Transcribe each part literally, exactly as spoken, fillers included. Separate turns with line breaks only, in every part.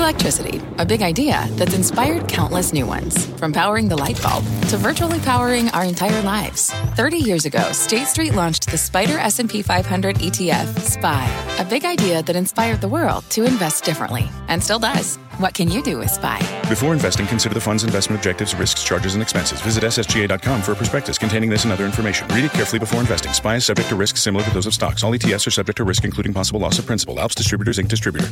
Electricity, a big idea that's inspired countless new ones. From powering the light bulb to virtually powering our entire lives. thirty years ago, State Street launched the Spider S and P five hundred E T F, S P Y, a big idea that inspired the world to invest differently, and still does. What can you do with S P Y?
Before investing, consider the fund's investment objectives, risks, charges, and expenses. Visit S S G A dot com for a prospectus containing this and other information. Read it carefully before investing. S P Y is subject to risks similar to those of stocks. All E T Fs are subject to risk, including possible loss of principal. Alps Distributors, Incorporated Distributor.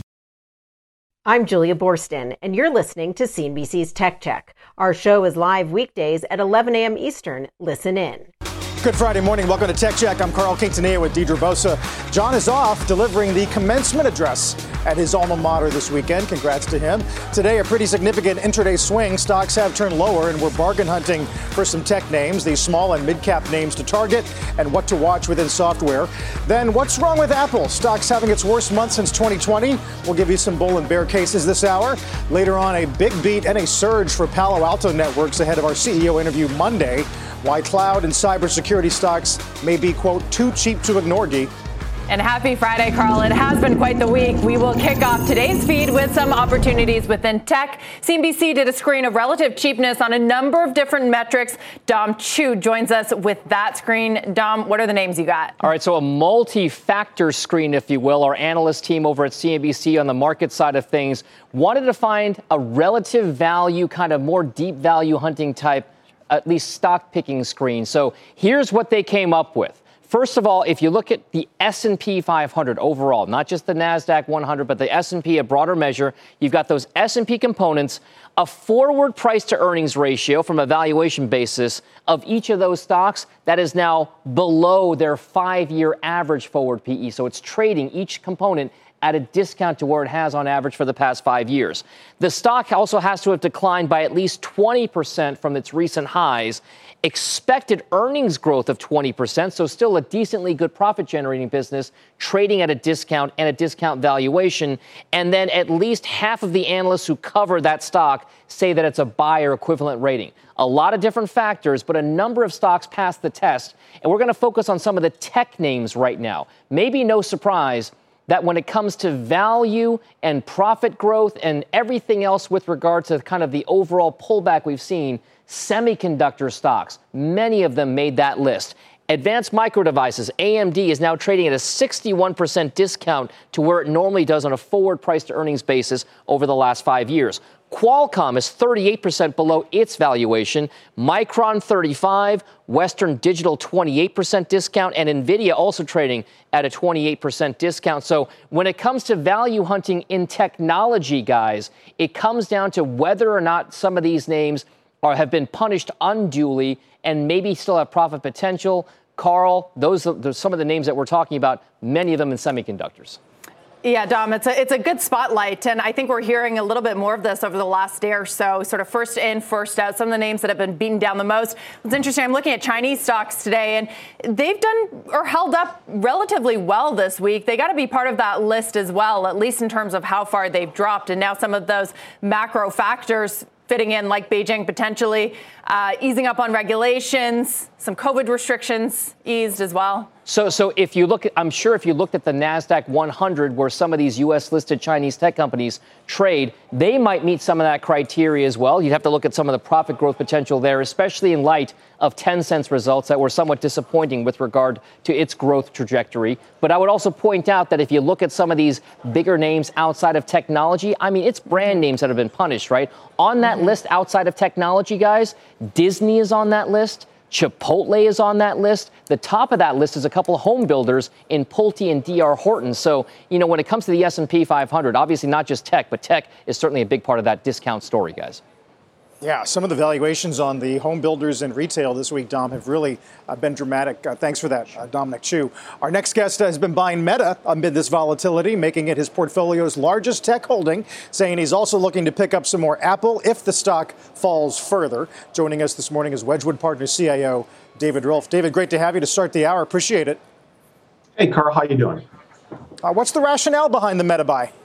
I'm Julia Borston, and you're listening to C N B C's Tech Check. Our show is live weekdays at eleven a.m. Eastern. Listen in.
Good Friday morning. Welcome to Tech Check. I'm Carl Quintanilla with Deidre Bosa. John is off delivering the commencement address at his alma mater this weekend. Congrats to him. Today, a pretty significant intraday swing. Stocks have turned lower, and we're bargain hunting for some tech names, these small and mid-cap names to target, and what to watch within software. Then, what's wrong with Apple? Stocks having its worst month since twenty twenty. We'll give you some bull and bear cases this hour. Later on, a big beat and a surge for Palo Alto Networks ahead of our C E O interview Monday. Why cloud and cybersecurity stocks may be, quote, too cheap to ignore, Gee.
And happy Friday, Carl. It has been quite the week. We will kick off today's feed with some opportunities within tech. C N B C did a screen of relative cheapness on a number of different metrics. Dom Chu joins us with that screen. Dom, what are the names you got?
All right, so a multi-factor screen, if you will. Our analyst team over at C N B C on the market side of things wanted to find a relative value, kind of more deep value hunting type, at least stock picking screen. So here's what they came up with. First of all, if you look at the S and P five hundred overall, not just the NASDAQ one hundred, but the S and P, a broader measure, you've got those S and P components, a forward price to earnings ratio from a valuation basis of each of those stocks that is now below their five-year average forward P E. So it's trading each component at a discount to where it has on average for the past five years. The stock also has to have declined by at least twenty percent from its recent highs. Expected earnings growth of twenty percent, so still a decently good profit-generating business, trading at a discount and a discount valuation. And then at least half of the analysts who cover that stock say that it's a buyer equivalent rating. A lot of different factors, but a number of stocks pass the test. And we're going to focus on some of the tech names right now. Maybe no surprise that when it comes to value and profit growth and everything else with regard to kind of the overall pullback we've seen, semiconductor stocks, many of them made that list. Advanced Micro Devices, A M D, is now trading at a sixty-one percent discount to where it normally does on a forward price to earnings basis over the last five years. Qualcomm is thirty-eight percent below its valuation. Micron thirty-five, Western Digital twenty-eight percent discount, and Nvidia also trading at a twenty-eight percent discount. So when it comes to value hunting in technology, guys, it comes down to whether or not some of these names are have been punished unduly and maybe still have profit potential. Carl, those are some of the names that we're talking about, many of them in semiconductors.
Yeah, Dom, it's a, it's a good spotlight, and I think we're hearing a little bit more of this over the last day or so, sort of first in, first out, some of the names that have been beaten down the most. It's interesting, I'm looking at Chinese stocks today, and they've done or held up relatively well this week. They got to be part of that list as well, at least in terms of how far they've dropped, and now some of those macro factors fitting in, like Beijing potentially uh, easing up on regulations, some COVID restrictions eased as well.
So, so if you look at, I'm sure if you looked at the NASDAQ one hundred, where some of these U S listed Chinese tech companies trade, they might meet some of that criteria as well. You'd have to look at some of the profit growth potential there, especially in light of Tencent's results that were somewhat disappointing with regard to its growth trajectory. But I would also point out that if you look at some of these bigger names outside of technology, I mean, it's brand names that have been punished, right? On that mm-hmm. list outside of technology, guys, Disney is on that list. Chipotle is on that list. The top of that list is a couple of home builders in Pulte and D R Horton. So, you know, when it comes to the S and P five hundred, obviously not just tech, but tech is certainly a big part of that discount story, guys.
Yeah, some of the valuations on the home builders and retail this week, Dom, have really uh, been dramatic. Uh, thanks for that, uh, Dominic Chu. Our next guest has been buying Meta amid this volatility, making it his portfolio's largest tech holding, saying he's also looking to pick up some more Apple if the stock falls further. Joining us this morning is Wedgwood Partners C I O David Rolfe. David, great to have you to start the hour. Appreciate it.
Hey, Carl, how you doing?
Uh, what's the rationale behind the Meta buy?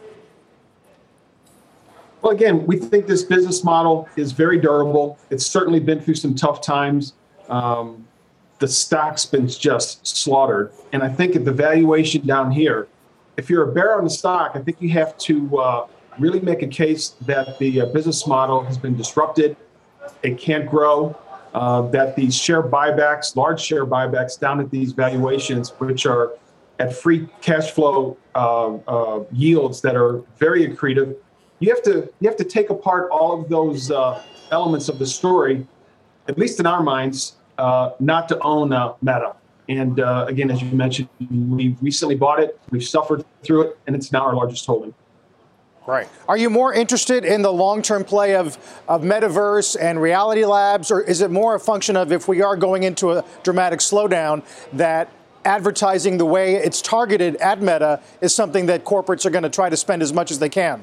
Well, again, we think this business model is very durable. It's certainly been through some tough times. Um, the stock's been just slaughtered. And I think at the valuation down here, if you're a bear on the stock, I think you have to uh, really make a case that the uh, business model has been disrupted, it can't grow, uh, that these share buybacks, large share buybacks down at these valuations, which are at free cash flow uh, uh, yields that are very accretive, you have to you have to take apart all of those uh, elements of the story, at least in our minds, uh, not to own uh, Meta. And uh, again, as you mentioned, we recently bought it, we've suffered through it, and it's now our largest holding.
Right. Are you more interested in the long-term play of, of Metaverse and Reality Labs, or is it more a function of, if we are going into a dramatic slowdown, that advertising the way it's targeted at Meta is something that corporates are going to try to spend as much as they can?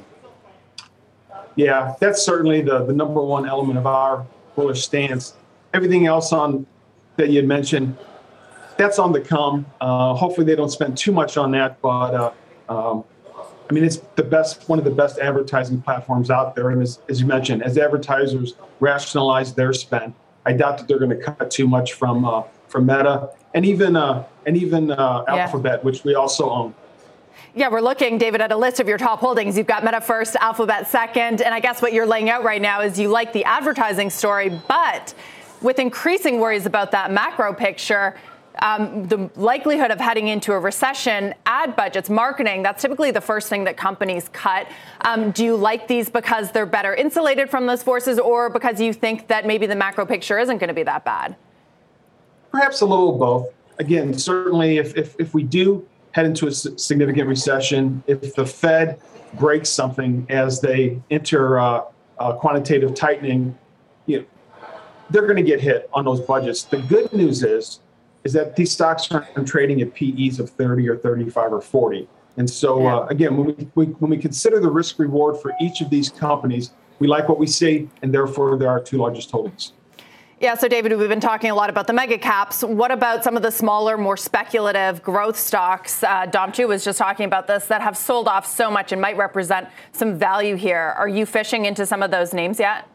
Yeah, that's certainly the, the number one element of our bullish stance. Everything else on that you had mentioned, that's on the come. Uh, hopefully they don't spend too much on that, but uh, um, I mean, it's the best, one of the best advertising platforms out there. And as, as you mentioned, as advertisers rationalize their spend, I doubt that they're going to cut too much from uh, from Meta and even uh, and even uh, yeah. Alphabet, which we also own.
Yeah, we're looking, David, at a list of your top holdings. You've got Meta first, Alphabet second, and I guess what you're laying out right now is you like the advertising story, but with increasing worries about that macro picture, Um, the likelihood of heading into a recession, ad budgets, marketing, that's typically the first thing that companies cut. Um, do you like these because they're better insulated from those forces, or because you think that maybe the macro picture isn't going to be that bad?
Perhaps a little of both. Again, certainly if, if, if we do head into a significant recession, if the Fed breaks something as they enter uh, uh, quantitative tightening, you know, they're going to get hit on those budgets. The good news is, is that these stocks aren't trading at P Es of thirty or thirty-five or forty. And so, uh, again, when we, we when we consider the risk reward for each of these companies, we like what we see, and therefore they're our two largest holdings.
Yeah, so David, we've been talking a lot about the mega caps. What about some of the smaller, more speculative growth stocks? Uh, Dom Chu was just talking about this, that have sold off so much and might represent some value here. Are you fishing into some of those names yet?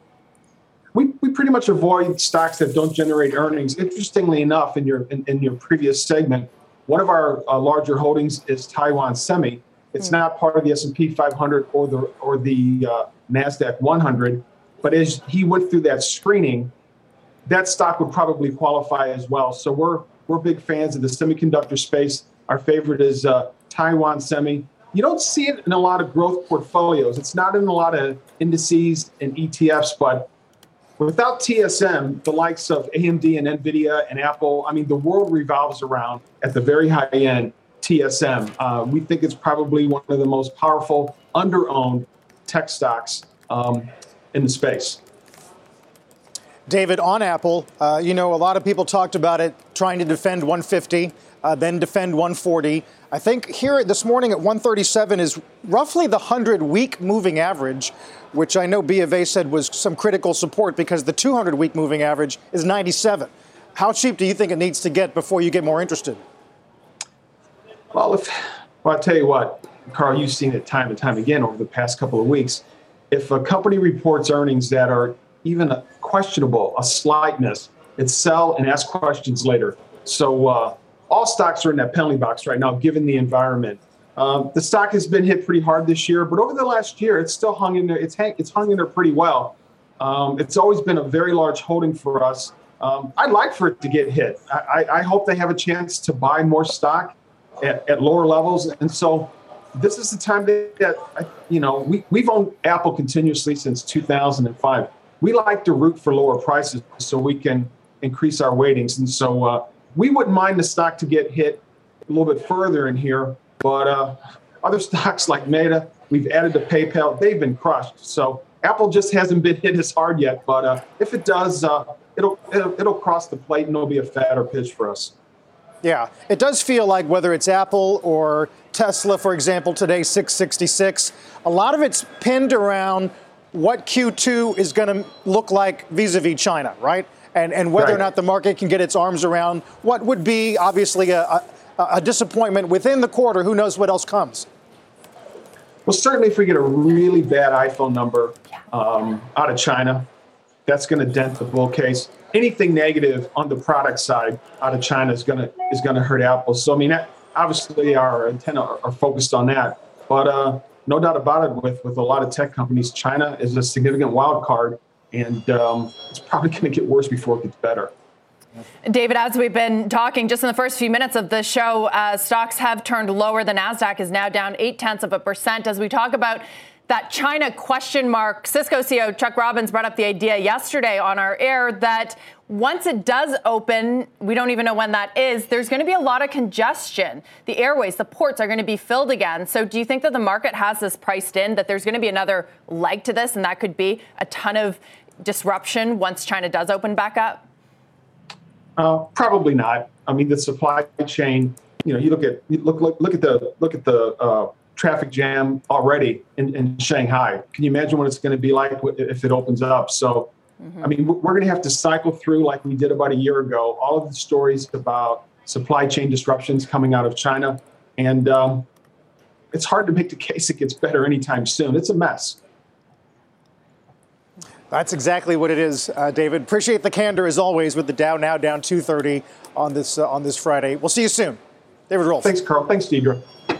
We, we pretty much avoid stocks that don't generate earnings. Interestingly enough, in your in, in your previous segment, one of our uh, larger holdings is Taiwan Semi. It's mm. not part of the S and P five hundred or the or the uh, NASDAQ one hundred, but as he went through that screening, that stock would probably qualify as well. So we're we're big fans of the semiconductor space. Our favorite is uh, Taiwan Semi. You don't see it in a lot of growth portfolios. It's not in a lot of indices and E T Fs, but without T S M, the likes of A M D and NVIDIA and Apple, I mean, the world revolves around, at the very high end, T S M. Uh, we think it's probably one of the most powerful, under-owned tech stocks um, in the space.
David, on Apple, uh, you know, a lot of people talked about it trying to defend one fifty, uh, then defend one forty. I think here this morning at one thirty-seven is roughly the hundred-week moving average, which I know B of A said was some critical support because the two hundred-week moving average is ninety-seven. How cheap do you think it needs to get before you get more interested?
Well, if, well, I'll tell you what, Carl, you've seen it time and time again over the past couple of weeks. If a company reports earnings that are even a questionable, a slight miss, it's sell and ask questions later. So uh, all stocks are in that penalty box right now, given the environment. Um, the stock has been hit pretty hard this year, but over the last year, it's still hung in there. It's, hang, it's hung in there pretty well. Um, it's always been a very large holding for us. Um, I'd like for it to get hit. I, I hope they have a chance to buy more stock at, at lower levels. And so this is the time that, that you know, we, we've owned Apple continuously since two thousand five. We like to root for lower prices so we can increase our weightings. And so uh, we wouldn't mind the stock to get hit a little bit further in here. But uh, other stocks like Meta, we've added to PayPal, they've been crushed. So Apple just hasn't been hit as hard yet. But uh, if it does, uh, it'll, it'll it'll cross the plate and it'll be a fatter pitch for us.
Yeah, it does feel like whether it's Apple or Tesla, for example, today, six sixty-six, a lot of it's pinned around what Q two is going to look like vis-a-vis China, right? And and whether right. or not the market can get its arms around what would be obviously a, a, a disappointment within the quarter. Who knows what else comes?
Well, certainly if we get a really bad iPhone number um, out of China, that's going to dent the bull case. Anything negative on the product side out of China is going to is going to hurt Apple. So I mean, that, obviously our antenna are, are focused on that. But uh, no doubt about it, with, with a lot of tech companies, China is a significant wild card, and um, it's probably going to get worse before it gets better.
David, as we've been talking just in the first few minutes of the show, uh, stocks have turned lower. The NASDAQ is now down eight tenths of a percent. As we talk about that China question mark, Cisco C E O Chuck Robbins brought up the idea yesterday on our air that once it does open, we don't even know when that is, there's going to be a lot of congestion. The airways, the ports are going to be filled again. So do you think that the market has this priced in, that there's going to be another leg to this, and that could be a ton of disruption once China does open back up?
Uh, probably not. I mean, the supply chain, you know, you look at, you look, look, look at the, look at the, uh, traffic jam already in, in Shanghai. Can you imagine what it's going to be like if it opens up? So, mm-hmm. I mean, we're going to have to cycle through, like we did about a year ago, all of the stories about supply chain disruptions coming out of China. And um, it's hard to make the case it gets better anytime soon. It's a mess.
That's exactly what it is, uh, David. Appreciate the candor as always with the Dow now down two thirty on this uh, on this Friday. We'll see you soon. David Rolfe.
Thanks, Carl. Thanks, Deidre.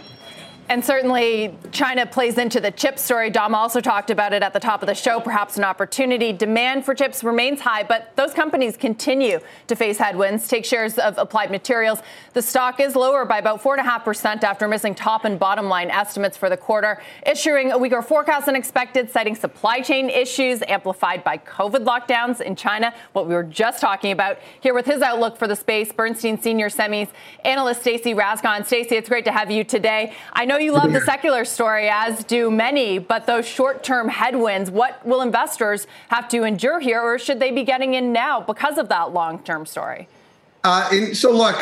And certainly China plays into the chip story. Dom also talked about it at the top of the show, perhaps an opportunity. Demand for chips remains high, but those companies continue to face headwinds. Take shares of Applied Materials. The stock is lower by about four point five percent after missing top and bottom line estimates for the quarter, issuing a weaker forecast than expected, citing supply chain issues amplified by COVID lockdowns in China, what we were just talking about. Here with his outlook for the space, Bernstein Senior Semis analyst Stacey Rasgon. Stacey, it's great to have you today. I know you love the secular story, as do many, but those short-term headwinds, what will investors have to endure here, or should they be getting in now because of that long-term story?
Uh, and so, look,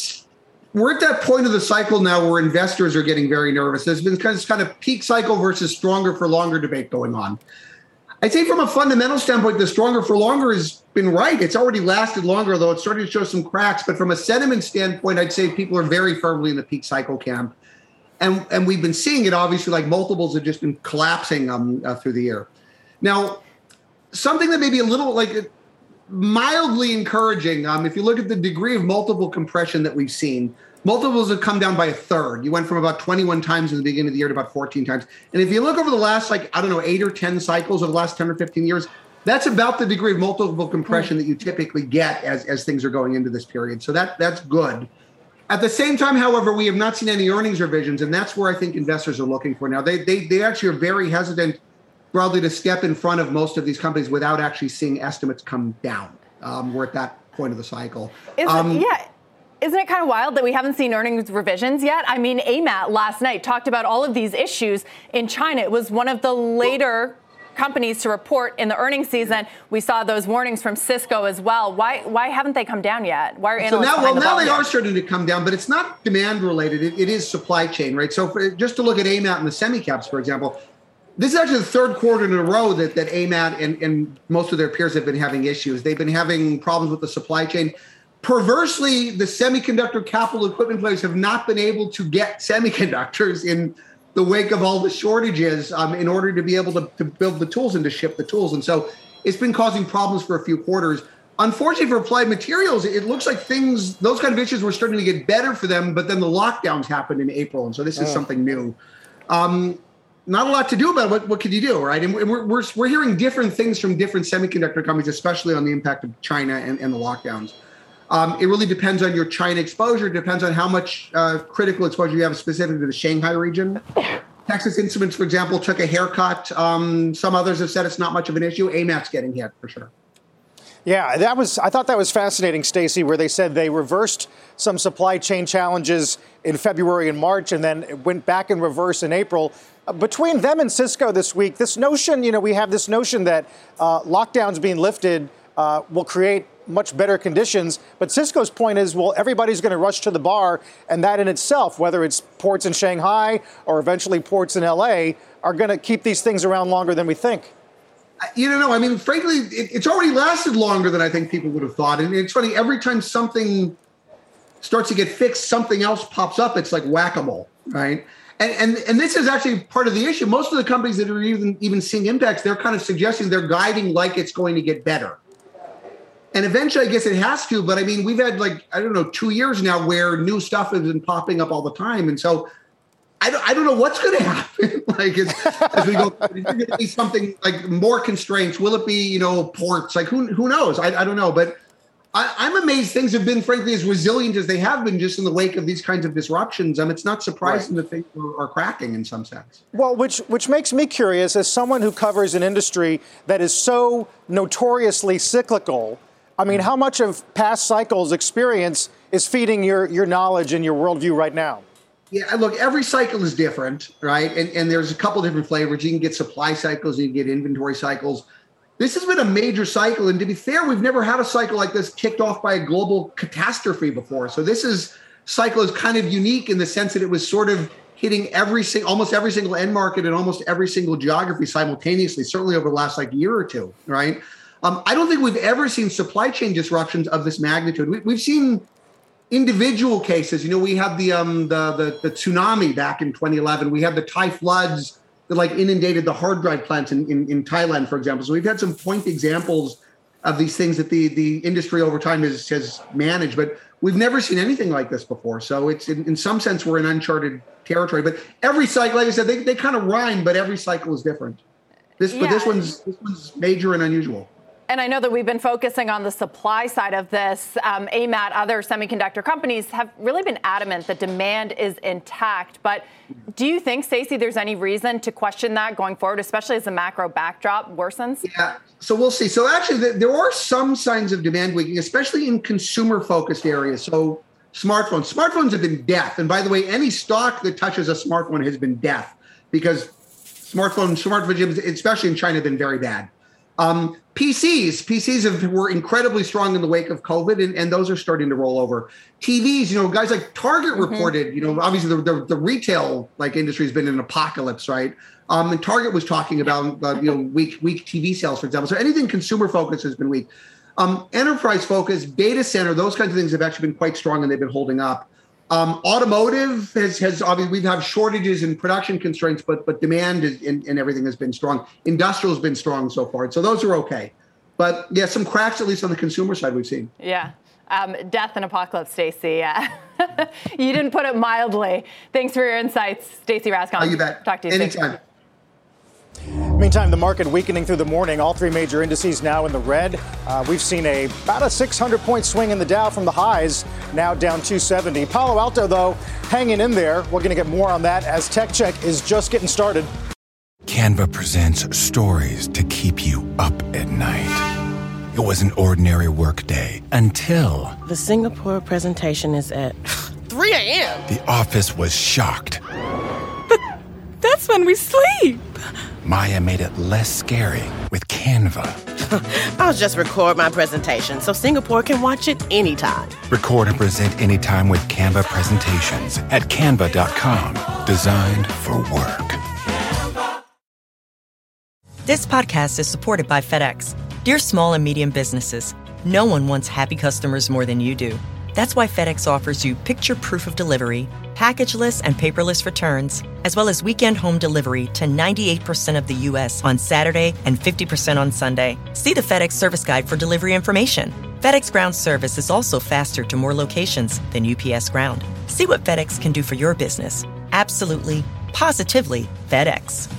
we're at that point of the cycle now where investors are getting very nervous. There's been this kind of peak cycle versus stronger for longer debate going on. I'd say from a fundamental standpoint, the stronger for longer has been right. It's already lasted longer, though it's starting to show some cracks. But from a sentiment standpoint, I'd say people are very firmly in the peak cycle camp. And, and we've been seeing it, obviously, like multiples have just been collapsing um, uh, through the year. Now, something that may be a little like mildly encouraging, um, if you look at the degree of multiple compression that we've seen, multiples have come down by a third. You went from about twenty-one times in the beginning of the year to about fourteen times. And if you look over the last, like, I don't know, eight or ten cycles of the last ten or fifteen years, that's about the degree of multiple compression that you typically get as, as things are going into this period. So that that's good. At the same time, however, we have not seen any earnings revisions, and that's where I think investors are looking for now. They they they actually are very hesitant, broadly, to step in front of most of these companies without actually seeing estimates come down. Um, we're at that point of the cycle.
Is
um,
it, yeah. Isn't it kind of wild that we haven't seen earnings revisions yet? I mean, A M A T last night talked about all of these issues in China. It was one of the later companies to report in the earnings season. We saw those warnings from Cisco as well. Why why haven't they come down yet? Why are analysts
so now, well,
the
now they
yet?
are starting to come down, but it's not demand related. It, it is supply chain, right? So for, just to look at A M A T and the semi-caps, for example, this is actually the third quarter in a row that, that A M A T and, and most of their peers have been having issues. They've been having problems with the supply chain. Perversely, the semiconductor capital equipment players have not been able to get semiconductors in the wake of all the shortages um, in order to be able to, to build the tools and to ship the tools. And so it's been causing problems for a few quarters. Unfortunately for Applied Materials, it looks like things, those kind of issues were starting to get better for them, but then the lockdowns happened in April. And so this is oh. something new. Um, not a lot to do about it. What, what could you do, right? And we're, we're, we're hearing different things from different semiconductor companies, especially on the impact of China and, and the lockdowns. Um, it really depends on your China exposure. It depends on how much uh, critical exposure you have specifically to the Shanghai region. Texas Instruments, for example, took a haircut. Um, some others have said it's not much of an issue. A M A T's getting hit for sure.
Yeah, that was. I thought that was fascinating, Stacey, where they said they reversed some supply chain challenges in February and March, and then it went back in reverse in April. Uh, between them and Cisco this week, this notion, you know, we have this notion that uh, lockdowns being lifted uh, will create much better conditions. But Cisco's point is, well, everybody's going to rush to the bar, and that in itself, whether it's ports in Shanghai or eventually ports in L A, are going to keep these things around longer than we think.
You don't know. I mean, frankly, it, it's already lasted longer than I think people would have thought. And it's funny, every time something starts to get fixed, something else pops up. It's like whack-a-mole, right? And and and this is actually part of the issue. Most of the companies that are even, even seeing impacts, they're kind of suggesting they're guiding like it's going to get better. And eventually, I guess it has to. But I mean, we've had like, I don't know, two years now where new stuff has been popping up all the time. And so I don't, I don't know what's going to happen. Like as, as we go, is there going to be something like more constraints? Will it be, you know, ports? Like who who knows? I, I don't know. But I, I'm amazed things have been, frankly, as resilient as they have been just in the wake of these kinds of disruptions. Um, it's not surprising right. that things are, are cracking in some sense.
Well, which which makes me curious as someone who covers an industry that is so notoriously cyclical. I mean, how much of past cycles experience is feeding your your knowledge and your worldview right now?
Yeah, look, every cycle is different, right? And and there's a couple different flavors. You can get supply cycles, you can get inventory cycles. This has been a major cycle. And to be fair, we've never had a cycle like this kicked off by a global catastrophe before. So this is cycle is kind of unique in the sense that it was sort of hitting every single, almost every single end market and almost every single geography simultaneously, certainly over the last like year or two, right? Um, I don't think we've ever seen supply chain disruptions of this magnitude. We, we've seen individual cases. You know, we had the, um, the the the tsunami back in twenty eleven. We had the Thai floods that like inundated the hard drive plants in, in, in Thailand, for example. So we've had some point examples of these things that the the industry over time has has managed, but we've never seen anything like this before. So it's in, in some sense we're in uncharted territory. But every cycle, like I said, they, they kind of rhyme, but every cycle is different. This yeah. but this one's this one's major and unusual.
And I know that we've been focusing on the supply side of this. Um, A M A T, other semiconductor companies have really been adamant that demand is intact. But do you think, Stacey, there's any reason to question that going forward, especially as the macro backdrop worsens?
Yeah, so we'll see. So actually, there are some signs of demand weakening, especially in consumer-focused areas. So smartphones. Smartphones have been death. And by the way, any stock that touches a smartphone has been death because smartphones, smartphones, especially in China, have been very bad. Um, P Cs, P Cs have, were incredibly strong in the wake of COVID, and, and those are starting to roll over. T Vs, you know, guys like Target mm-hmm. reported, you know, obviously the, the, the retail like industry has been in an apocalypse, right? Um, and Target was talking about, uh, you know, weak weak T V sales, for example. So anything consumer focused has been weak. Um, enterprise focus, data center, those kinds of things have actually been quite strong, and they've been holding up. Um, automotive has, has obviously, we've had shortages and production constraints, but but demand is, and, and everything has been strong. Industrial has been strong so far. So those are okay. But yeah, some cracks, at least on the consumer side, we've seen.
Yeah. Um, death and apocalypse, Stacey. Uh, you didn't put it mildly. Thanks for your insights, Stacey Rasgon.
Oh, you bet.
Talk to you
Anytime.
soon.
Meantime, the market weakening through the morning. All three major indices now in the red. Uh, we've seen a about a six hundred point swing in the Dow from the highs, now down two seventy. Palo Alto, though, hanging in there. We're going to get more on that as Tech Check is just getting started.
Canva presents stories to keep you up at night. It was an ordinary workday until...
The Singapore presentation is at three a.m.
The office was shocked.
But that's when we sleep.
Maya made it less scary with Canva.
I'll just record my presentation so Singapore can watch it anytime.
Record and present anytime with Canva presentations at canva dot com. Designed for work.
This podcast is supported by FedEx. Dear small and medium businesses, no one wants happy customers more than you do. That's why FedEx offers you picture proof of delivery, packageless and paperless returns, as well as weekend home delivery to ninety-eight percent of the U S on Saturday and fifty percent on Sunday. See the FedEx service guide for delivery information. FedEx Ground service is also faster to more locations than U P S Ground. See what FedEx can do for your business. Absolutely, positively FedEx.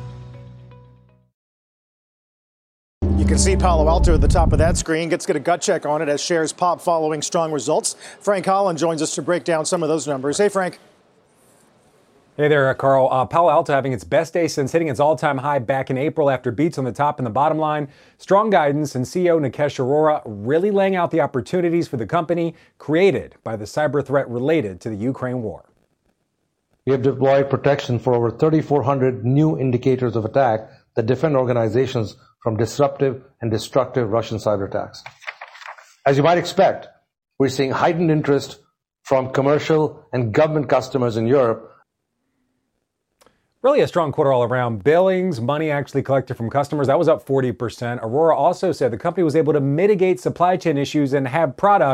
You can see Palo Alto at the top of that screen. Let's get a gut check on it as shares pop following strong results. Frank Holland joins us to break down some of those numbers. Hey, Frank.
Hey there, Carl. Uh, Palo Alto having its best day since hitting its all-time high back in April after beats on the top and the bottom line. Strong guidance, and C E O Nikesh Arora really laying out the opportunities for the company created by the cyber threat related to the Ukraine war.
We have deployed protection for over thirty-four hundred new indicators of attack that defend organizations from disruptive and destructive Russian cyber attacks. As you might expect, we're seeing heightened interest from commercial and government customers in Europe.
Really a strong quarter all around. Billings, money actually collected from customers, that was up forty percent. Arora also said the company was able to mitigate supply chain issues and have product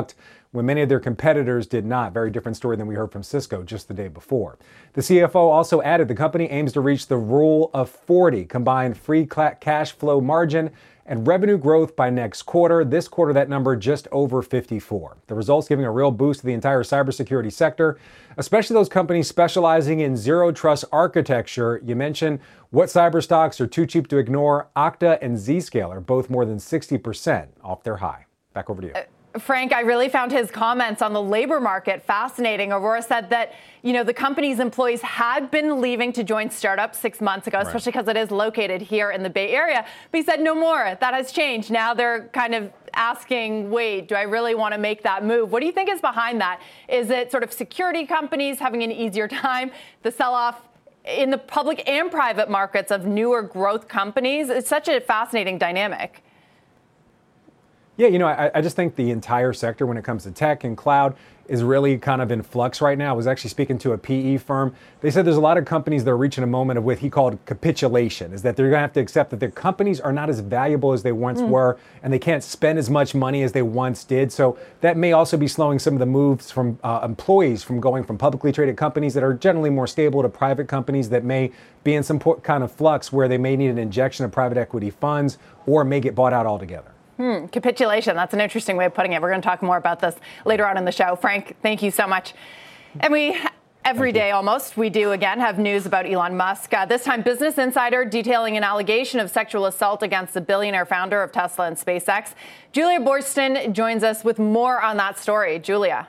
when many of their competitors did not. Very different story than we heard from Cisco just the day before. The C F O also added the company aims to reach the rule of forty, combined free cash flow margin and revenue growth by next quarter. This quarter, that number just over fifty-four. The results giving a real boost to the entire cybersecurity sector, especially those companies specializing in zero trust architecture. You mentioned what cyber stocks are too cheap to ignore. Okta and Zscaler, both more than sixty percent off their high. Back over to you. Uh-
Frank, I really found his comments on the labor market fascinating. Aurora said that, you know, the company's employees had been leaving to join startups six months ago, right, especially because it is located here in the Bay Area. But he said no more. That has changed. Now they're kind of asking, wait, do I really want to make that move? What do you think is behind that? Is it sort of security companies having an easier time? The sell-off in the public and private markets of newer growth companies? It's such a fascinating dynamic.
Yeah, you know, I, I just think the entire sector when it comes to tech and cloud is really kind of in flux right now. I was actually speaking to a P E firm. They said there's a lot of companies that are reaching a moment of what he called capitulation, is that they're going to have to accept that their companies are not as valuable as they once mm. were, and they can't spend as much money as they once did. So that may also be slowing some of the moves from uh, employees from going from publicly traded companies that are generally more stable to private companies that may be in some kind of flux where they may need an injection of private equity funds or may get bought out altogether.
Hmm, capitulation. That's an interesting way of putting it. We're going to talk more about this later on in the show. Frank, thank you so much. And we, every day almost, we do again have news about Elon Musk. Uh, this time, Business Insider detailing an allegation of sexual assault against the billionaire founder of Tesla and SpaceX. Julia Boorstin joins us with more on that story. Julia.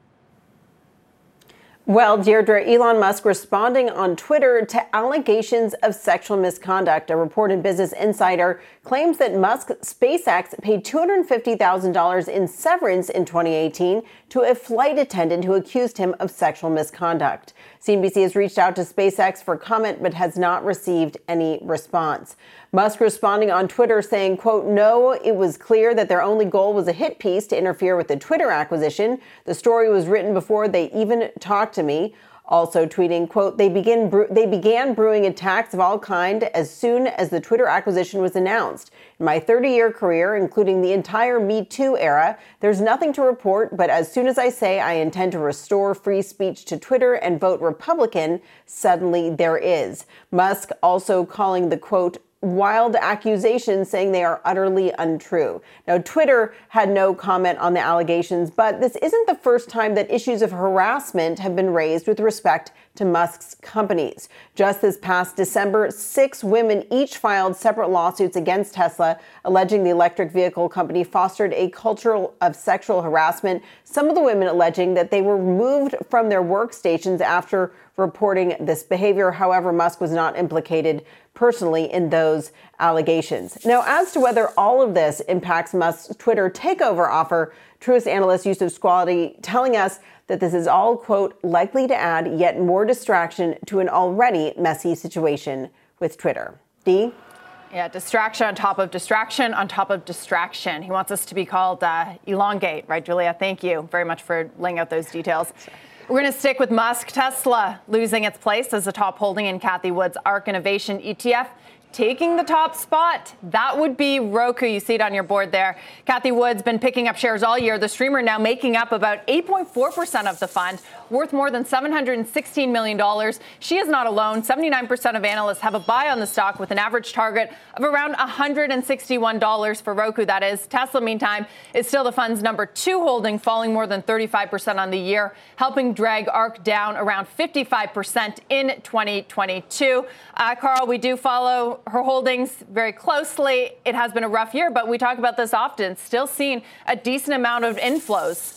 Well, Deirdre, Elon Musk responding on Twitter to allegations of sexual misconduct. A report in Business Insider claims that Musk SpaceX paid two hundred fifty thousand dollars in severance in twenty eighteen to a flight attendant who accused him of sexual misconduct. C N B C has reached out to SpaceX for comment but has not received any response. Musk responding on Twitter saying, quote, no, it was clear that their only goal was a hit piece to interfere with the Twitter acquisition. The story was written before they even talked to me. Also tweeting, quote, they begin bre- they began brewing attacks of all kind as soon as the Twitter acquisition was announced. In my thirty-year career, including the entire Me Too era, there's nothing to report, but as soon as I say I intend to restore free speech to Twitter and vote Republican, suddenly there is. Musk also calling the, quote, wild accusations, saying they are utterly untrue. Now, Twitter had no comment on the allegations, but this isn't the first time that issues of harassment have been raised with respect to Musk's companies. Just this past December, six women each filed separate lawsuits against Tesla, alleging the electric vehicle company fostered a culture of sexual harassment. Some of the women alleging that they were removed from their workstations after reporting this behavior. However, Musk was not implicated personally in those allegations. Now, as to whether all of this impacts Musk's Twitter takeover offer, Truist analyst Youssef Squali telling us that this is all, quote, likely to add yet more distraction to an already messy situation with Twitter. Dee?
Yeah, distraction on top of distraction on top of distraction. He wants us to be called uh, Elongate, right, Julia? Thank you very much for laying out those details. We're going to stick with Musk. Tesla losing its place as the top holding in Cathie Wood's ARK Innovation E T F. Taking the top spot, that would be Roku. You see it on your board there. Cathie Wood's been picking up shares all year. The streamer now making up about eight point four percent of the fund, worth more than seven hundred sixteen million dollars. She is not alone. seventy-nine percent of analysts have a buy on the stock with an average target of around one hundred sixty-one dollars for Roku, that is. Tesla, meantime, is still the fund's number two holding, falling more than thirty-five percent on the year, helping drag ARK down around fifty-five percent in twenty twenty-two. Uh, Carl, we do follow her holdings very closely. It has been a rough year, but we talk about this often. Still seeing a decent amount of inflows.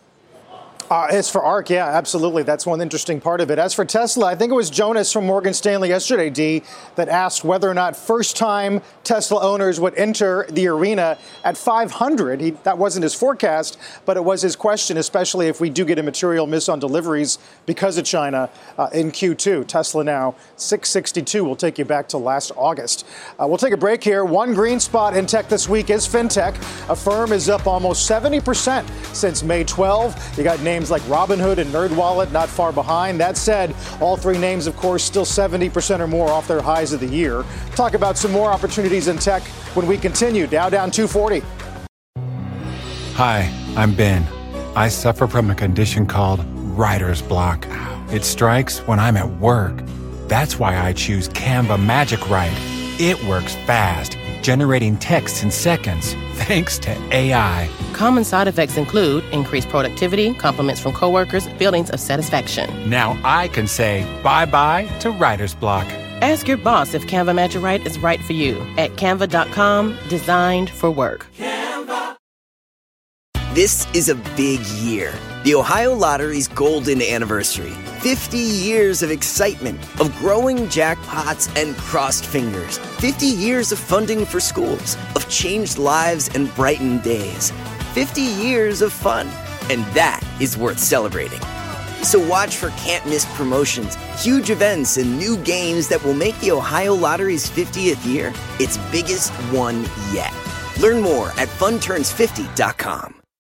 Uh, as for ARK, yeah, absolutely. That's one interesting part of it. As for Tesla, I think it was Jonas from Morgan Stanley yesterday, Dee, that asked whether or not first-time Tesla owners would enter the arena at five hundred. He, that wasn't his forecast, but it was his question, especially if we do get a material miss on deliveries because of China uh, in Q two. Tesla now six sixty-two. We'll take you back to last August. Uh, we'll take a break here. One green spot in tech this week is FinTech. Affirm is up almost seventy percent since May twelfth. You got names like Robinhood and NerdWallet not far behind. That said, all three names, of course, still seventy percent or more off their highs of the year. Talk about some more opportunities in tech when we continue. Dow down two forty.
Hi, I'm Ben. I suffer from a condition called writer's block. It strikes when I'm at work. That's why I choose Canva Magic Write. It works fast, generating text in seconds, thanks to A I.
Common side effects include increased productivity, compliments from coworkers, feelings of satisfaction.
Now I can say bye-bye to writer's block.
Ask your boss if Canva Magic Write is right for you at canva dot com, designed for work.
Canva. This is a big year. The Ohio Lottery's golden anniversary. fifty years of excitement, of growing jackpots and crossed fingers. fifty years of funding for schools, of changed lives and brightened days. fifty years of fun, and that is worth celebrating. So watch for can't-miss promotions, huge events, and new games that will make the Ohio Lottery's fiftieth year its biggest one yet. Learn more at fun turns fifty dot com.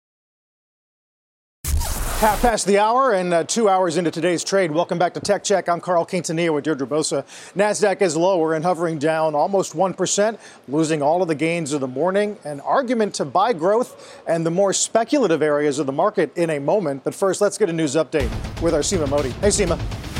Half past the hour and uh, two hours into today's trade. Welcome back to Tech Check. I'm Carl Quintanilla with Deirdre Bosa. NASDAQ is lower and hovering down almost one percent, losing all of the gains of the morning. An argument to buy growth and the more speculative areas of the market in a moment. But first, let's get a news update with our Seema Modi. Hey, Seema.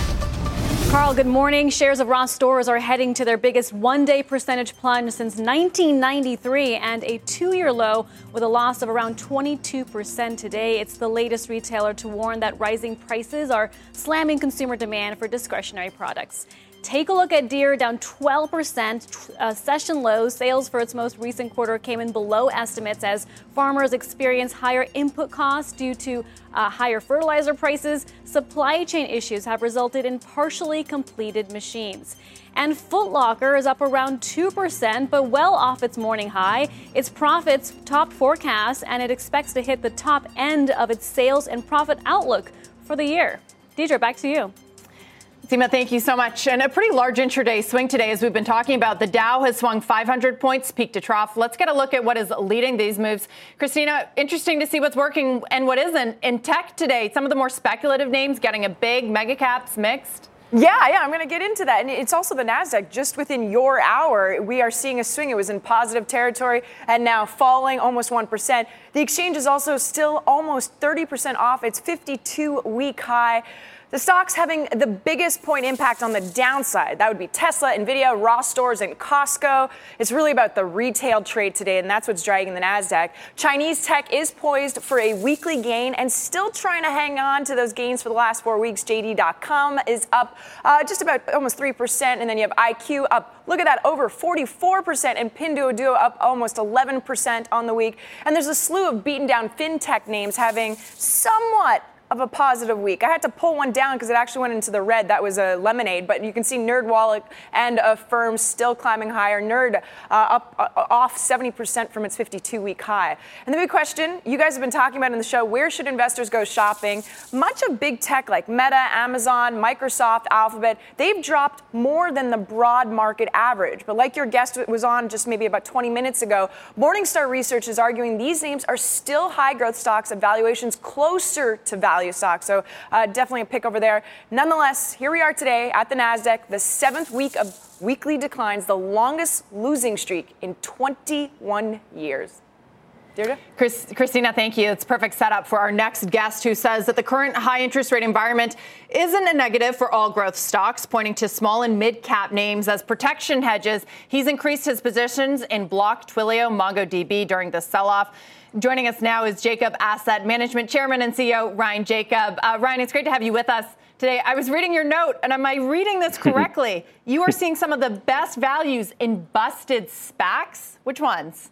Carl, good morning. Shares of Ross Stores are heading to their biggest one-day percentage plunge since nineteen ninety-three and a two-year low with a loss of around twenty-two percent today. It's the latest retailer to warn that rising prices are slamming consumer demand for discretionary products. Take a look at Deere, down twelve percent. Uh, session lows. Sales for its most recent quarter came in below estimates as farmers experience higher input costs due to uh, higher fertilizer prices. Supply chain issues have resulted in partially completed machines. And Foot Locker is up around two percent, but well off its morning high. Its profits topped forecasts, and it expects to hit the top end of its sales and profit outlook for the year. Deidre, back to you.
Seema, thank you so much. And a pretty large intraday swing today, as we've been talking about. The Dow has swung five hundred points, peak to trough. Let's get a look at what is leading these moves. Christina, interesting to see what's working and what isn't. In tech today, some of the more speculative names getting a big, mega caps mixed.
Yeah, yeah, I'm going to get into that. And it's also the NASDAQ. Just within your hour, we are seeing a swing. It was in positive territory and now falling almost one percent. The exchange is also still almost thirty percent off its fifty-two week high. The stocks having the biggest point impact on the downside. That would be Tesla, Nvidia, Ross Stores, and Costco. It's really about the retail trade today, and that's what's dragging the NASDAQ. Chinese tech is poised for a weekly gain and still trying to hang on to those gains for the last four weeks. J D dot com is up uh, just about almost three percent, and then you have I Q up, look at that, over forty-four percent, and Pinduoduo up almost eleven percent on the week. And there's a slew of beaten down fintech names having somewhat of a positive week. I had to pull one down because it actually went into the red. That was a Lemonade, but you can see NerdWallet and Affirm still climbing higher. Nerd uh, up uh, off seventy percent from its fifty-two week high. And the big question you guys have been talking about in the show, where should investors go shopping? Much of big tech like Meta, Amazon, Microsoft, Alphabet, they've dropped more than the broad market average. But like your guest was on just maybe about twenty minutes ago, Morningstar Research is arguing these names are still high growth stocks at valuations closer to value stock. So uh, definitely a pick over there. Nonetheless, here we are today at the NASDAQ, the seventh week of weekly declines, the longest losing streak in twenty-one years. Deirdre?
Chris, Christina, thank you. It's a perfect setup for our next guest, who says that the current high interest rate environment isn't a negative for all growth stocks, pointing to small and mid cap names as protection hedges. He's increased his positions in Block, Twilio, MongoDB during the sell-off. Joining us now is Jacob Asset Management Chairman and C E O Ryan Jacob. Uh, Ryan, it's great to have you with us today. I was reading your note, and am I reading this correctly? You are seeing some of the best values in busted SPACs. Which ones?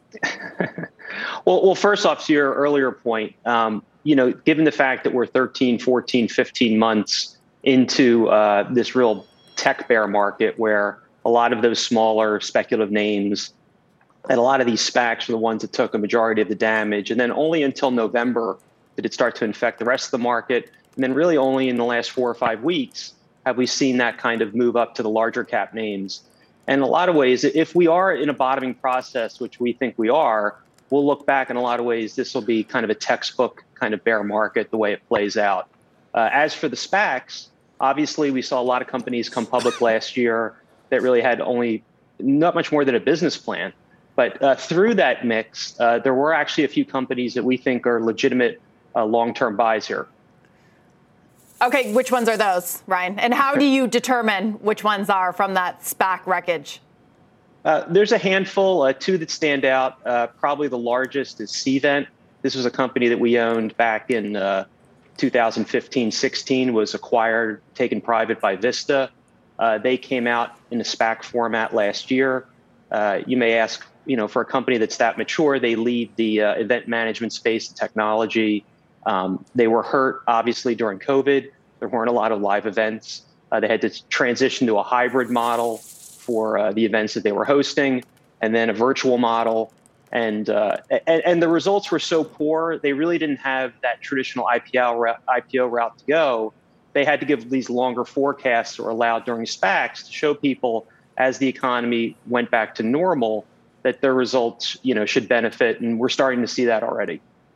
well, well, first off, to your earlier point, um, you know, given the fact that we're thirteen, fourteen, fifteen months into uh, this real tech bear market where a lot of those smaller speculative names and a lot of these SPACs are the ones that took a majority of the damage. And then only until November did it start to infect the rest of the market. And then really only in the last four or five weeks have we seen that kind of move up to the larger cap names. And in a lot of ways, if we are in a bottoming process, which we think we are, we'll look back in a lot of ways. This will be kind of a textbook kind of bear market, the way it plays out. Uh, as for the SPACs, obviously we saw a lot of companies come public last year that really had only not much more than a business plan. But uh, through that mix, uh, there were actually a few companies that we think are legitimate uh, long-term buys here.
Okay, which ones are those, Ryan? And how do you determine which ones are from that SPAC wreckage?
Uh, there's a handful, uh, two that stand out. Uh, probably the largest is Cvent. This was a company that we owned back in uh, two thousand fifteen sixteen, was acquired, taken private by Vista. Uh, they came out in a SPAC format last year. Uh, you may ask, you know, for a company that's that mature, they lead the uh, event management space and technology. Um, they were hurt, obviously, during COVID. There weren't a lot of live events. Uh, they had to transition to a hybrid model for uh, the events that they were hosting, and then a virtual model. And, uh, and and the results were so poor, they really didn't have that traditional I P O route, I P O route to go. They had to give these longer forecasts that were allowed during SPACs to show people, as the economy went back to normal, that their results, you know, should benefit. And we're starting to see that already.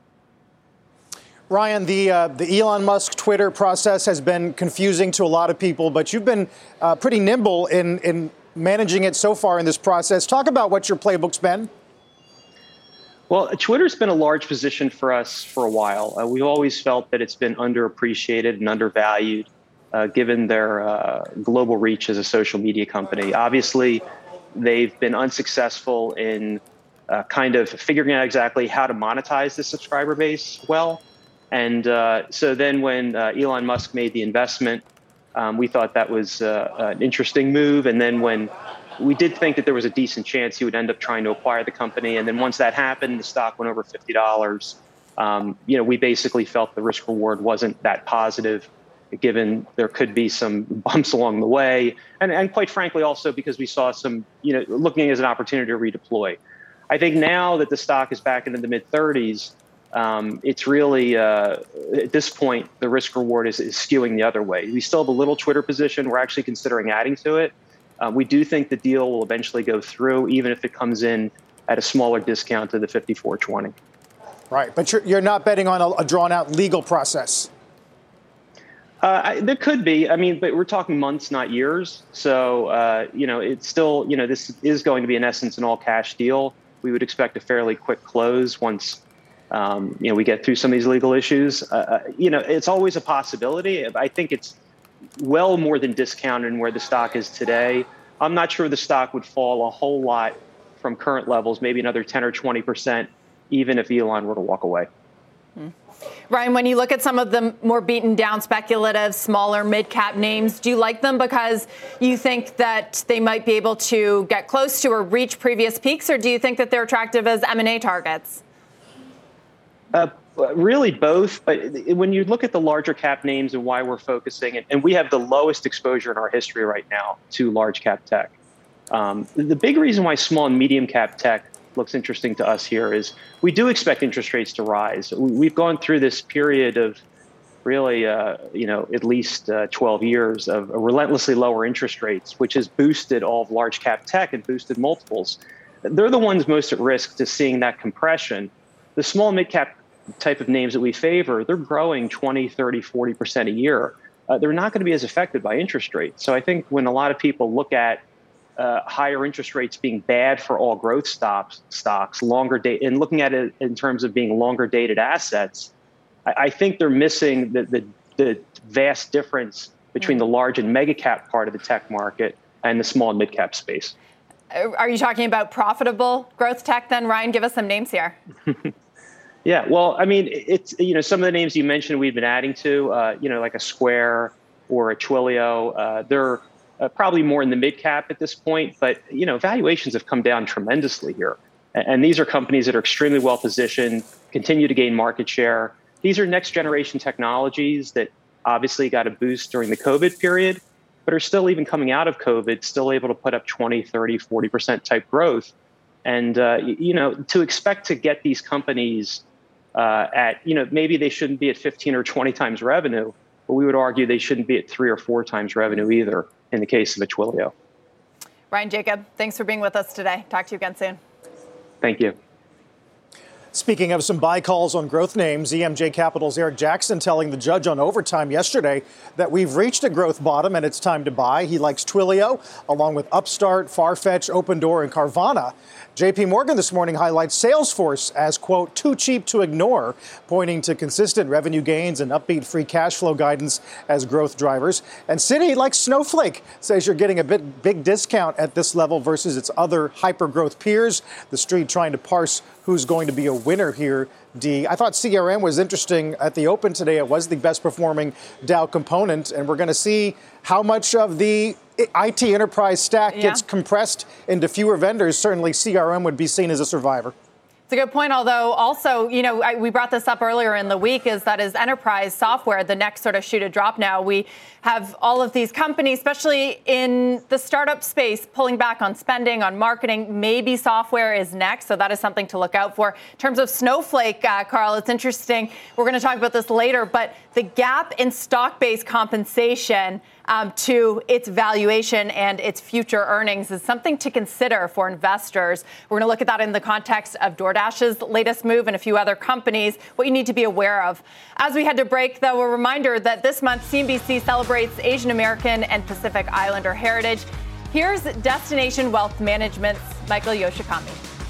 Ryan, the uh, the Elon Musk Twitter process has been confusing to a lot of people, but you've been uh, pretty nimble in, in managing it so far in this process. Talk about what your playbook's been.
Well, Twitter's been a large position for us for a while. Uh, we've always felt that it's been underappreciated and undervalued, uh, given their uh, global reach as a social media company. Obviously, they've been unsuccessful in uh, kind of figuring out exactly how to monetize the subscriber base well. And uh, so then when uh, Elon Musk made the investment, um, we thought that was uh, an interesting move. And then when we did think that there was a decent chance he would end up trying to acquire the company. And then once that happened, the stock went over fifty dollars. Um, you know, we basically felt the risk reward wasn't that positive, given there could be some bumps along the way. And, and quite frankly, also because we saw some, you know, looking as an opportunity to redeploy. I think now that the stock is back into the mid thirties, Um, it's really, uh, at this point, the risk reward is, is skewing the other way. We still have a little Twitter position. We're actually considering adding to it. Uh, we do think the deal will eventually go through, even if it comes in at a smaller discount to the fifty-four twenty.
Right. But you're, you're not betting on a, a drawn out legal process.
Uh, I, there could be. I mean, but we're talking months, not years. So, uh, you know, it's still, you know, this is going to be, in essence, an all cash deal. We would expect a fairly quick close once Um, you know, we get through some of these legal issues. Uh, you know, it's always a possibility. I think it's well more than discounted in where the stock is today. I'm not sure the stock would fall a whole lot from current levels, maybe another ten or twenty percent, even if Elon were to walk away.
Hmm. Ryan, when you look at some of the more beaten down speculative, smaller mid-cap names, do you like them because you think that they might be able to get close to or reach previous peaks, or do you think that they're attractive as M and A targets?
Uh, really both. But when you look at the larger cap names and why we're focusing, and, and we have the lowest exposure in our history right now to large cap tech. Um, the big reason why small and medium cap tech looks interesting to us here is we do expect interest rates to rise. We've gone through this period of really, uh, you know, at least uh, twelve years of relentlessly lower interest rates, which has boosted all of large cap tech and boosted multiples. They're the ones most at risk to seeing that compression. The small mid cap type of names that we favor, they're growing twenty, thirty, forty percent a year. Uh, they're not going to be as affected by interest rates. So I think when a lot of people look at uh, higher interest rates being bad for all growth stocks, stocks, longer date, and looking at it in terms of being longer dated assets, I, I think they're missing the, the, the vast difference between the large and mega cap part of the tech market and the small and mid cap space.
Are you talking about profitable growth tech then, Ryan? Give us some names here.
Yeah, well, I mean, it's, you know, some of the names you mentioned we've been adding to, uh, you know, like a Square or a Twilio. Uh, they're uh, probably more in the mid cap at this point, but, you know, valuations have come down tremendously here. And, and these are companies that are extremely well positioned, continue to gain market share. These are next generation technologies that obviously got a boost during the COVID period, but are still, even coming out of COVID, still able to put up twenty, thirty, forty percent type growth. And, uh, you know, to expect to get these companies Uh, at, you know, maybe they shouldn't be at fifteen or twenty times revenue, but we would argue they shouldn't be at three or four times revenue either in the case of a Twilio.
Ryan Jacob, thanks for being with us today. Talk to you again soon.
Thank you.
Speaking of some buy calls on growth names, E M J Capital's Eric Jackson telling the judge on overtime yesterday that we've reached a growth bottom and it's time to buy. He likes Twilio, along with Upstart, Farfetch, Opendoor, and Carvana. J P Morgan this morning highlights Salesforce as, quote, too cheap to ignore, pointing to consistent revenue gains and upbeat free cash flow guidance as growth drivers. And Citi, like Snowflake, says you're getting a bit big discount at this level versus its other hyper-growth peers. The street trying to parse who's going to be a winner here, D. I thought C R M was interesting at the open today. It was the best performing Dow component, and we're going to see how much of the I T enterprise stack yeah. gets compressed into fewer vendors. Certainly C R M would be seen as a survivor.
It's a good point, although also, you know, I, we brought this up earlier in the week, is that is enterprise software the next sort of shoe to drop now. We have all of these companies, especially in the startup space, pulling back on spending, on marketing. Maybe software is next, so that is something to look out for. In terms of Snowflake, uh, Carl, it's interesting. We're going to talk about this later, but the gap in stock-based compensation Um, to its valuation and its future earnings is something to consider for investors. We're going to look at that in the context of DoorDash's latest move and a few other companies, what you need to be aware of. As we head to break, though, a reminder that this month C N B C celebrates Asian American and Pacific Islander heritage. Here's Destination Wealth Management's Michael Yoshikami.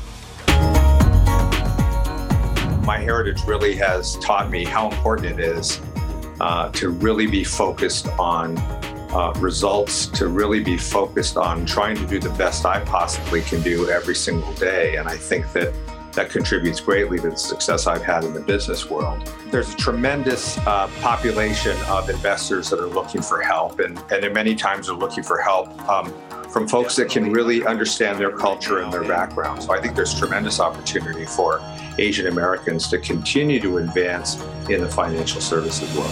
My heritage really has taught me how important it is uh, to really be focused on Uh, results, to really be focused on trying to do the best I possibly can do every single day. And I think that that contributes greatly to the success I've had in the business world. There's a tremendous uh, population of investors that are looking for help, and, and many times are looking for help um, from folks that can really understand their culture and their background. So I think there's tremendous opportunity for Asian Americans to continue to advance in the financial services world.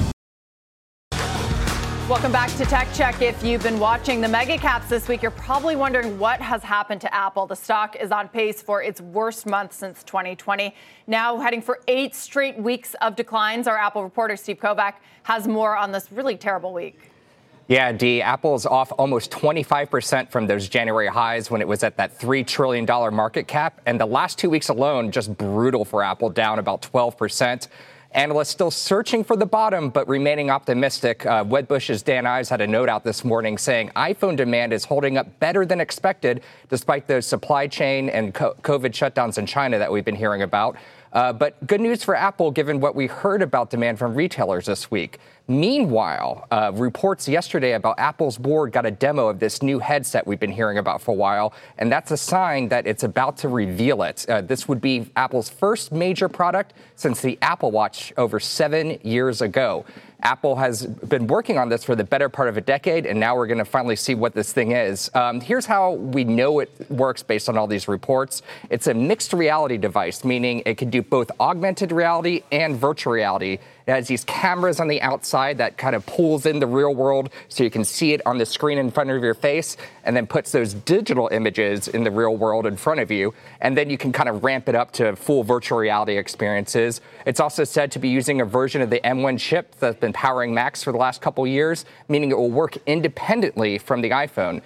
Welcome back to Tech Check. If you've been watching the mega caps this week, you're probably wondering what has happened to Apple. The stock is on pace for its worst month since twenty twenty. Now heading for eight straight weeks of declines. Our Apple reporter, Steve Kovac, has more on this really terrible week.
Yeah, Dee, Apple's off almost twenty-five percent from those January highs when it was at that three trillion dollars market cap. And the last two weeks alone, just brutal for Apple, down about twelve percent. Analysts still searching for the bottom, but remaining optimistic. Uh, Wedbush's Dan Ives had a note out this morning saying iPhone demand is holding up better than expected, despite those supply chain and co- COVID shutdowns in China that we've been hearing about. Uh, but good news for Apple, given what we heard about demand from retailers this week. Meanwhile, uh, reports yesterday about Apple's board got a demo of this new headset we've been hearing about for a while, and that's a sign that it's about to reveal it. Uh, this would be Apple's first major product since the Apple Watch over seven years ago. Apple has been working on this for the better part of a decade, and now we're going to finally see what this thing is. Um, here's how we know it works based on all these reports. It's a mixed reality device, meaning it can do both augmented reality and virtual reality. It has these cameras on the outside that kind of pulls in the real world so you can see it on the screen in front of your face, and then puts those digital images in the real world in front of you. And then you can kind of ramp it up to full virtual reality experiences. It's also said to be using a version of the M one chip that's been powering Macs for the last couple years, meaning it will work independently from the iPhone.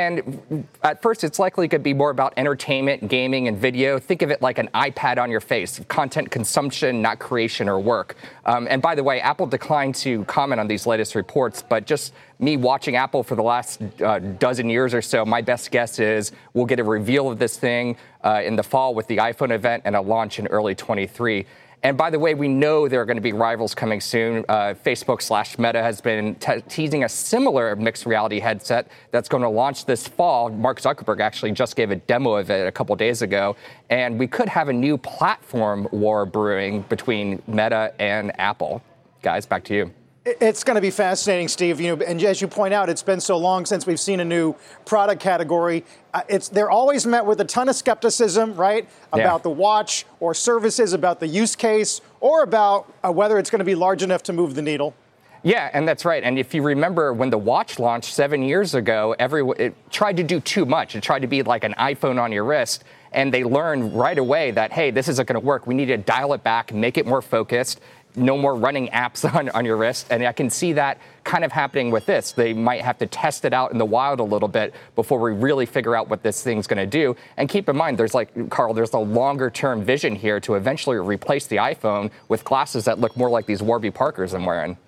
And at first, it's likely going to be more about entertainment, gaming, and video. Think of it like an iPad on your face, content consumption, not creation or work. Um, and by the way, Apple declined to comment on these latest reports, but just me watching Apple for the last uh, dozen years or so, my best guess is we'll get a reveal of this thing uh, in the fall with the iPhone event and a launch in early twenty-three. And by the way, we know there are going to be rivals coming soon. Uh, Facebook slash Meta has been te- teasing a similar mixed reality headset that's going to launch this fall. Mark Zuckerberg actually just gave a demo of it a couple days ago. And we could have a new platform war brewing between Meta and Apple. Guys, back to you.
It's going to be fascinating, Steve. You know, and as you point out, it's been so long since we've seen a new product category. Uh, it's they're always met with a ton of skepticism, right, about
yeah.
the watch or services, about the use case, or about uh, whether it's going to be large enough to move the needle.
Yeah, and that's right. And if you remember when the watch launched seven years ago, everyone it tried to do too much. It tried to be like an iPhone on your wrist. And they learned right away that, hey, this isn't going to work. We need to dial it back, make it more focused. no more running apps on, on your wrist. And I can see that kind of happening with this. They might have to test it out in the wild a little bit before we really figure out what this thing's going to do. And keep in mind, there's like, Carl, there's a longer term vision here to eventually replace the iPhone with glasses that look more like these Warby Parkers I'm wearing.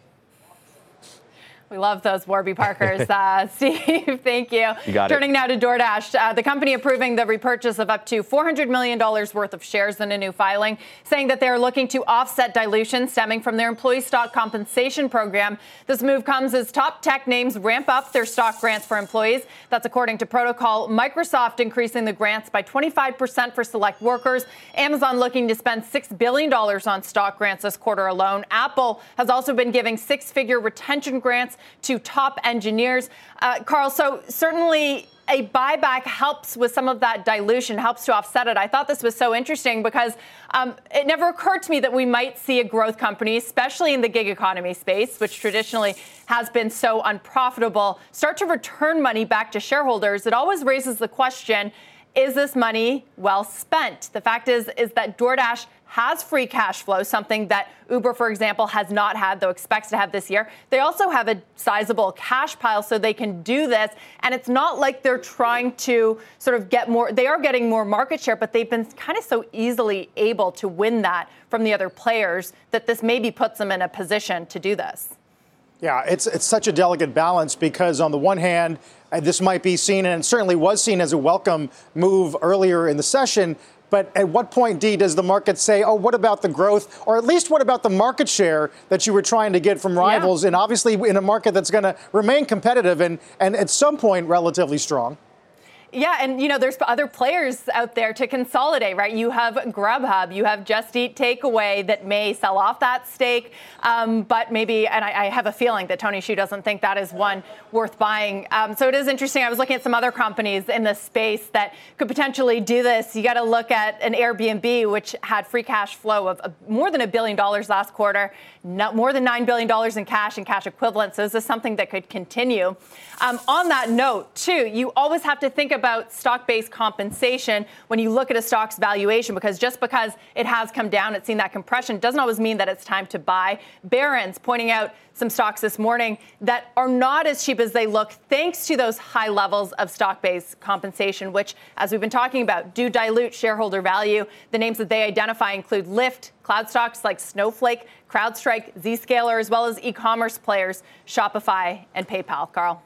We love those Warby Parkers. Uh, Steve, thank you.
You got
Turning
it.
now to DoorDash, uh, the company approving the repurchase of up to four hundred million dollars worth of shares in a new filing, saying that they're looking to offset dilution stemming from their employee stock compensation program. This move comes as top tech names ramp up their stock grants for employees. That's according to protocol. Microsoft increasing the grants by twenty-five percent for select workers. Amazon looking to spend six billion dollars on stock grants this quarter alone. Apple has also been giving six-figure retention grants to top engineers. Uh, Carl, so certainly a buyback helps with some of that dilution, helps to offset it. I thought this was so interesting because um, it never occurred to me that we might see a growth company, especially in the gig economy space, which traditionally has been so unprofitable, start to return money back to shareholders. It always raises the question, is this money well spent? The fact is, is that DoorDash has free cash flow, something that Uber, for example, has not had, though expects to have this year. They also have a sizable cash pile, so they can do this. And it's not like they're trying to sort of get more. They are getting more market share, but they've been kind of so easily able to win that from the other players that this maybe puts them in a position to do this.
Yeah, it's it's such a delicate balance because on the one hand, uh, this might be seen, and it certainly was seen as a welcome move earlier in the session. But at what point, Dee, does the market say, oh, what about the growth, or at least what about the market share that you were trying to get from rivals, yeah. and obviously in a market that's going to remain competitive and, and at some point relatively strong?
Yeah, and, you know, there's other players out there to consolidate, right? You have Grubhub, you have Just Eat Takeaway that may sell off that stake, um, but maybe, and I, I have a feeling that Tony Xu doesn't think that is one worth buying. Um, so it is interesting. I was looking at some other companies in this space that could potentially do this. You got to look at an Airbnb, which had free cash flow of uh, more than a billion dollars last quarter, not more than nine billion dollars in cash and cash equivalents. So this is something that could continue. Um, on that note, too, you always have to think about stock-based compensation when you look at a stock's valuation, because just because it has come down, it's seen that compression, doesn't always mean that it's time to buy. Barron's pointing out some stocks this morning that are not as cheap as they look thanks to those high levels of stock-based compensation, which, as we've been talking about, do dilute shareholder value. The names that they identify include Lyft, cloud stocks like Snowflake, CrowdStrike, Zscaler, as well as e-commerce players, Shopify and PayPal. Carl.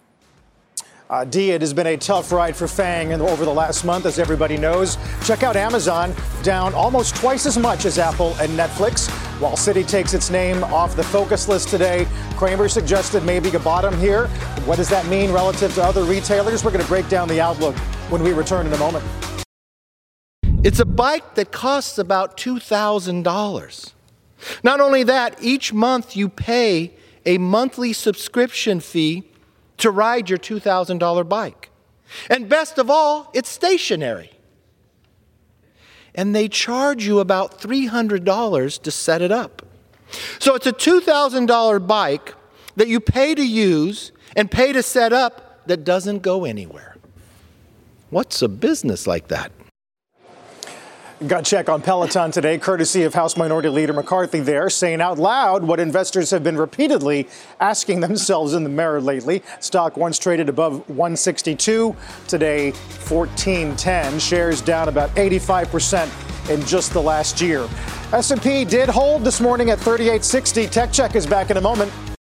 Uh, Dee, it has been a tough ride for FANG over the last month, as everybody knows. Check out Amazon, down almost twice as much as Apple and Netflix. While Citi takes its name off the focus list today, Cramer suggested maybe a bottom here. What does that mean relative to other retailers? We're going to break down the outlook when we return in a moment.
It's a bike that costs about two thousand dollars. Not only that, each month you pay a monthly subscription fee to ride your two thousand dollars bike. And best of all, it's stationary. And they charge you about three hundred dollars to set it up. So it's a two thousand dollars bike that you pay to use and pay to set up that doesn't go anywhere. What's a business like that?
Gut check on Peloton today, courtesy of House Minority Leader McCarthy there, saying out loud what investors have been repeatedly asking themselves in the mirror lately. Stock once traded above one sixty-two, today fourteen ten. Shares down about eighty-five percent in just the last year. S and P did hold this morning at thirty-eight sixty. Tech Check is back in a moment.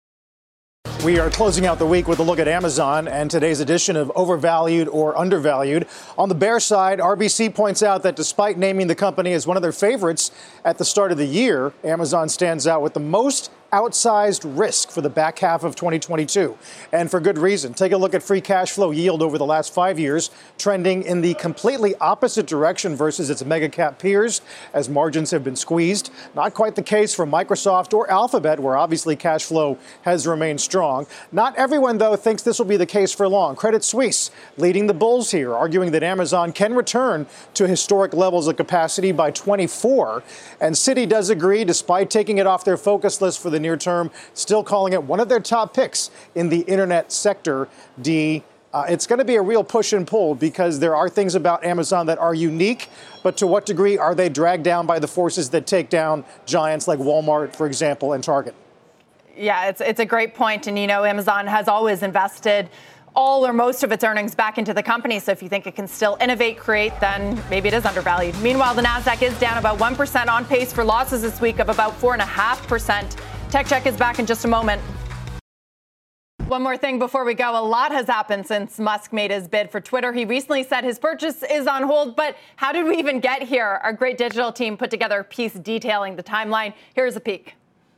We are closing out the week with a look at Amazon and today's edition of Overvalued or Undervalued. On the bear side, R B C points out that despite naming the company as one of their favorites at the start of the year, Amazon stands out with the most outsized risk for the back half of twenty twenty-two. And for good reason. Take a look at free cash flow yield over the last five years, trending in the completely opposite direction versus its mega cap peers as margins have been squeezed. Not quite the case for Microsoft or Alphabet, where obviously cash flow has remained strong. Not everyone, though, thinks this will be the case for long. Credit Suisse leading the bulls here, arguing that Amazon can return to historic levels of capacity by twenty-four. And Citi does agree, despite taking it off their focus list for the near term, still calling it one of their top picks in the internet sector. D, Uh, it's going to be a real push and pull because there are things about Amazon that are unique, but to what degree are they dragged down by the forces that take down giants like Walmart, for example, and Target?
Yeah, it's it's a great point. And, you know, Amazon has always invested all or most of its earnings back into the company. So if you think it can still innovate, create, then maybe it is undervalued. Meanwhile, the Nasdaq is down about one percent, on pace for losses this week of about four point five percent. Tech Check is back in just a moment. One more thing before we go. A lot has happened since Musk made his bid for Twitter. He recently said his purchase is on hold, but how did we even get here? Our great digital team put together a piece detailing the timeline. Here's a peek.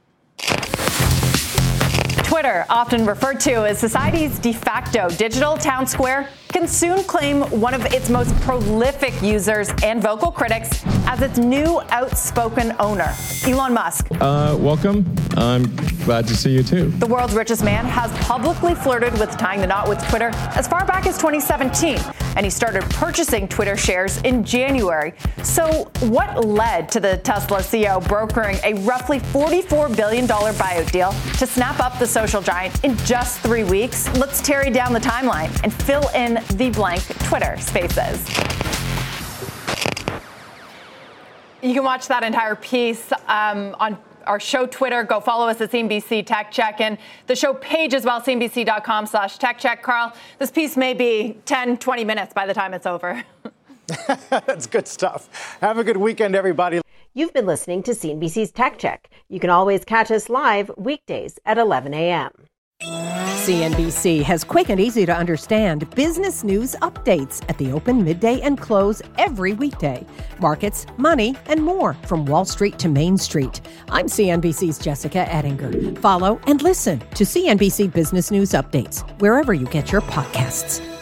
Twitter, often referred to as society's de facto digital town square, can soon claim one of its most prolific users and vocal critics as its new outspoken owner, Elon Musk.
Uh, welcome. I'm glad to see you too.
The world's richest man has publicly flirted with tying the knot with Twitter as far back as twenty seventeen, and he started purchasing Twitter shares in January. So what led to the Tesla C E O brokering a roughly forty-four billion dollars buyout deal to snap up the social giant in just three weeks? Let's tear down the timeline and fill in the blank Twitter spaces. You can watch that entire piece um, on our show Twitter. Go follow us at C N B C Tech Check, and the show page as well, C N B C dot com slash Tech Check. Carl, this piece may be ten, twenty minutes by the time it's over.
That's good stuff. Have a good weekend, everybody.
You've been listening to C N B C's Tech Check. You can always catch us live weekdays at eleven a.m.
C N B C has quick and easy to understand business news updates at the open, midday, and close every weekday. Markets, money, and more from Wall Street to Main Street. I'm C N B C's Jessica Ettinger. Follow and listen to C N B C Business News Updates wherever you get your podcasts.